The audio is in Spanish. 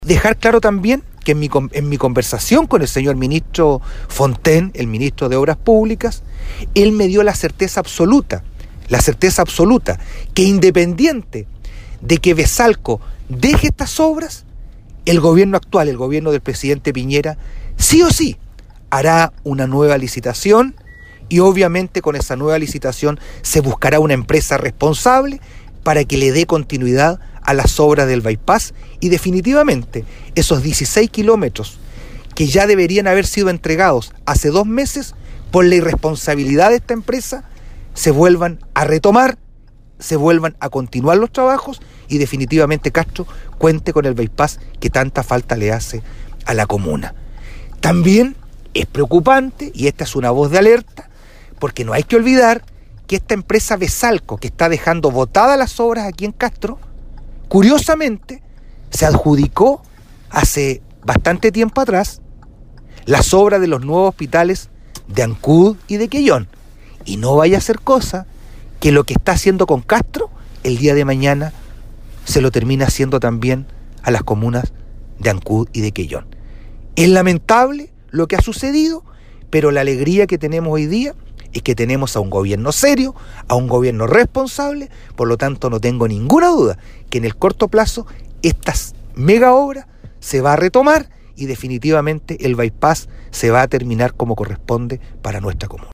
Dejar claro también que en mi conversación con el señor ministro Fontaine, el ministro de Obras Públicas, él me dio la certeza absoluta, que independiente de que Vesalco deje estas obras, el gobierno actual, el gobierno del presidente Piñera, sí o sí hará una nueva licitación y obviamente con esa nueva licitación se buscará una empresa responsable para que le dé continuidad a las obras del bypass y definitivamente esos 16 kilómetros que ya deberían haber sido entregados hace 2 meses por la irresponsabilidad de esta empresa se vuelvan a retomar, se vuelvan a continuar los trabajos y definitivamente Castro cuente con el bypass que tanta falta le hace a la comuna. También es preocupante, y esta es una voz de alerta, porque no hay que olvidar que esta empresa Vesalco, que está dejando botadas las obras aquí en Castro, curiosamente se adjudicó hace bastante tiempo atrás las obras de los nuevos hospitales de Ancud y de Quellón. Y no vaya a ser cosa que lo que está haciendo con Castro, el día de mañana se lo termina haciendo también a las comunas de Ancud y de Quellón. Es lamentable lo que ha sucedido, pero la alegría que tenemos hoy día es que tenemos a un gobierno serio, a un gobierno responsable, por lo tanto no tengo ninguna duda que en el corto plazo estas mega obras se va a retomar y definitivamente el bypass se va a terminar como corresponde para nuestra comuna.